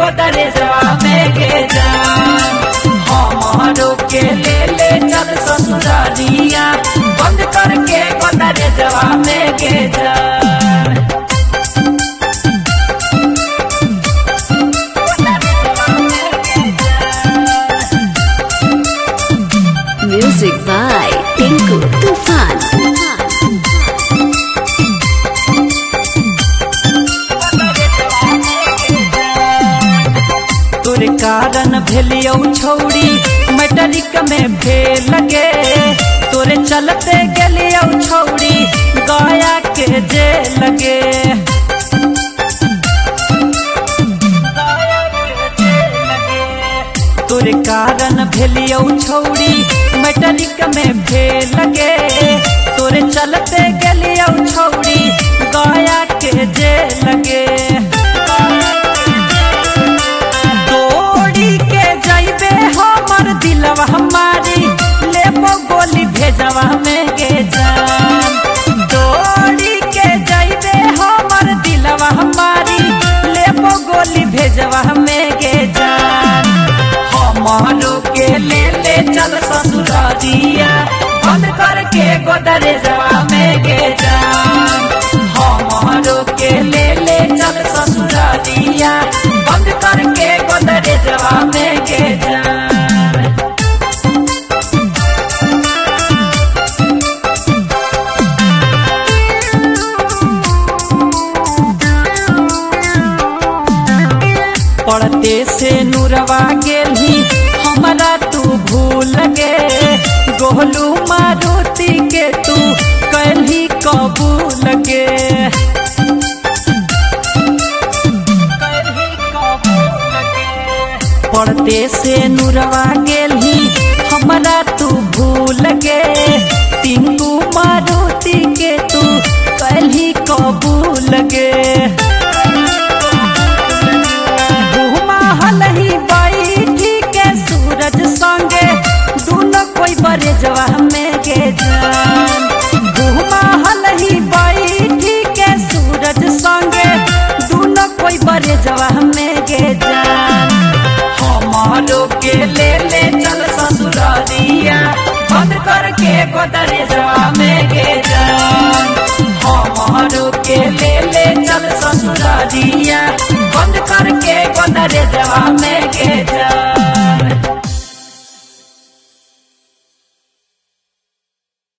गोदरेजवा में के जान हमारो के ले ले चल ससुरालिया बंद करके गोदरेजवा में के जान। Music by Tinku Tufan. तोरे कारण भेलियो छौड़ी मैट्रिक में भेल लगे तोरे चलते गेलियो छौड़ी गया के जेल लगे तोरे कारण भेलियो छौड़ी मैट्रिक में भेल लगे तोरे चलते गेलियो छौड़ी गया के जेल लगे दौड़ी के जइबे हमर दिलवा हमारी लेबो गोली भेजवा में के जान दौड़ी के जइबे हमर दिलवा हमारी लेबो गोली भेजवा में के जान हमारो के ले ले चल ससुरालिया बंद करके गोदरेजवा में के जान हमारो के ले ले चल ससुरालिया बंद करके गोदरेजवा में के जान। पढ़ते से नूरवा गेली हमारा तू भूल गे गोलू मारुति के तू कहीं कबूल गे पढ़ते से नूरवा गेली हमारा तू भूल गे टिंकू मारुति के तू कहीं कबूल गे सूरज संगे दूनो कोई बरेजवा में के जान घुमा हलही बैठी के सूरज संगे दूनो कोई बरेजवा में के जान हमारो के ले ले चल ससुरालिया बंद करके गोदरेजवा में के जान हमारो के ले ले चल ससुरालिया बंद करके गोदरेजवा में के जान।